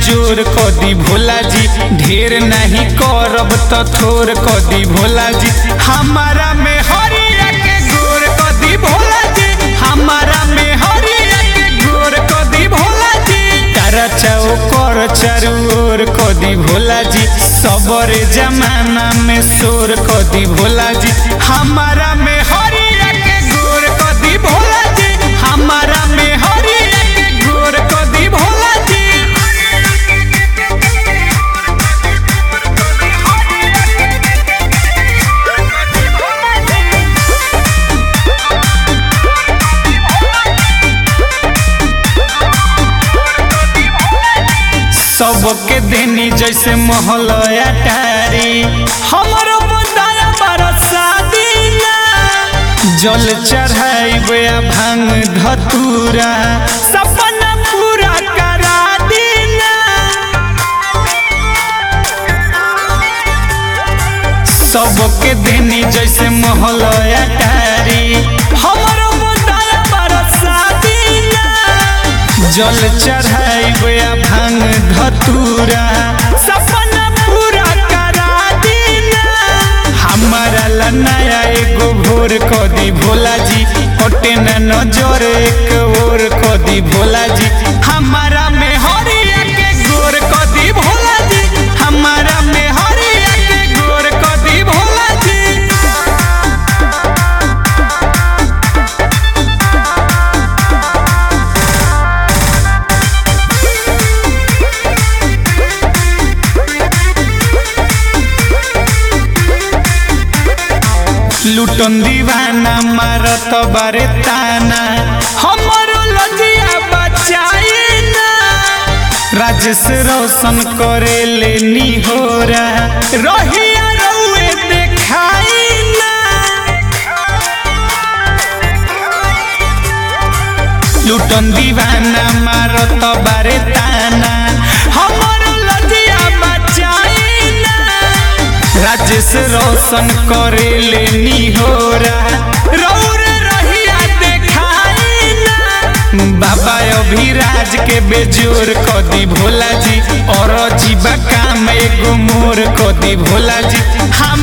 जोर कदी भोला जी, ढेर नहीं करब तो थोर कदी भोला जी। हमारा में हरिया के गोर कदी भोला जी, हमारा में हरिया के गोर कदी भोला जी। तारा चाओ कर चारू ओर कदी भोला जी, सबरे जमाना में शोर कदी भोला जी। हमारा में हरिया के गोर कदी भोला जी, हमारा में हरिया के गोर कदी भोला जी। सबके देनी जैसे महल अटारी, हमारो बंदाया बरसा दीना। जल चढ़ाइबे भांग धतूरा, सपना पूरा करा दीना। सबके देनी जैसे महल अटारी, हमारो बंदाया बरसा दीना। जल चढ़ाइबे भांग धतूरा, सपना पूरा करा दीना। हमारा ला नया एगो भोर कदी भोला जी, ओटे न नजर एक और कदी भोला जी। हमारा में हरिया के गोर कदी भोला जी, हमारा में हरिया के गोर कदी भोला जी। लुटन दीवाना मारत बारे ताना, हमारो लजिया बचाई ना। राजेश रोशन करे लेनी होरा, रहिया रउए देखाई ना। लुटन दीवाना मारत बारे ताना, हमारो लजिया बचाई ना। राजेश रोशन करे लेनी होरा, रउर रहिया देखाई ना। बाबा अभिराज के बेजोर कदी भोला जी, और जीवा काम एगो मोर कदी भोला जी।